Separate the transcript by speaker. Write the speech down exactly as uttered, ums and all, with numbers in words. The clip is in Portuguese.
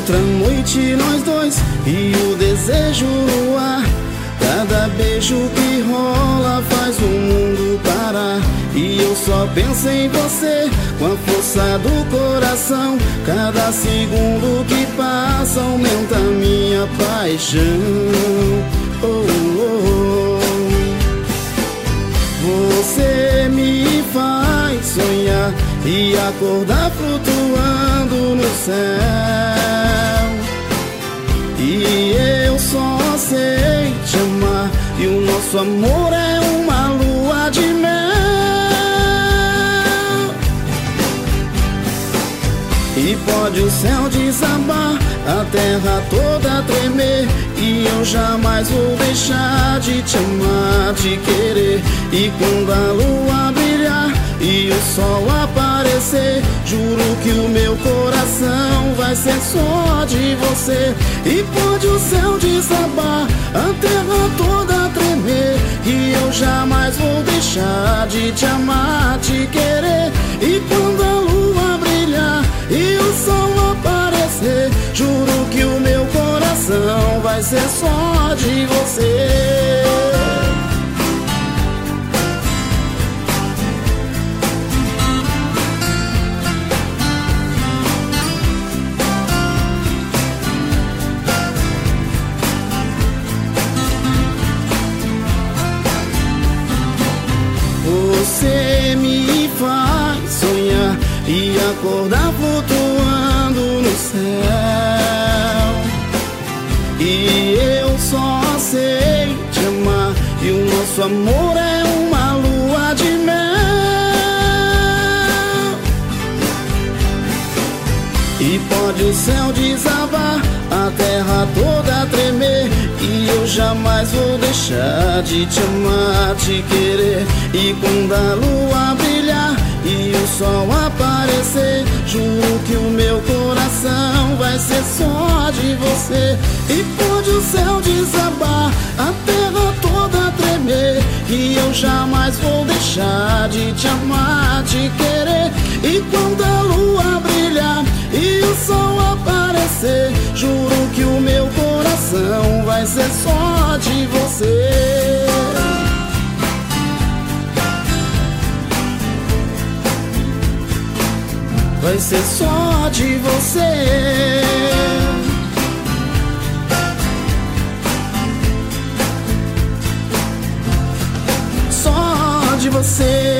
Speaker 1: outra noite nós dois e o desejo no ar. Cada beijo que rola faz o mundo parar. E eu só penso em você com a força do coração. Cada segundo que passa aumenta minha paixão. Oh, oh, oh. Você me faz sonhar e acordar flutuando no céu. E eu só sei te amar, e o nosso amor é uma lua de mel. E pode o céu desabar, a terra toda tremer, e eu jamais vou deixar de te amar, de querer. E quando a lua brilhar e o sol aparecer, juro que o meu coração vai ser só de você. E pode o céu desabar, a terra toda tremer, e eu jamais vou deixar de te amar, de querer. E quando a lua brilhar e o sol aparecer, juro que o meu coração vai ser só de você. Você me faz sonhar e acordar flutuando no céu. E eu só sei te amar, e o nosso amor é uma lua de mel. E pode o céu desabar, a terra toda tremer, e eu jamais vou deixar de te amar, de querer. E quando a lua brilhar e o sol aparecer, juro que o meu coração vai ser só de você. E pode o céu desabar, a terra toda tremer, e eu jamais vou deixar de te amar, de querer. E quando a lua brilhar e o sol aparecer, juro que o meu coração vai ser só de você. Vai ser só de você. Só de você.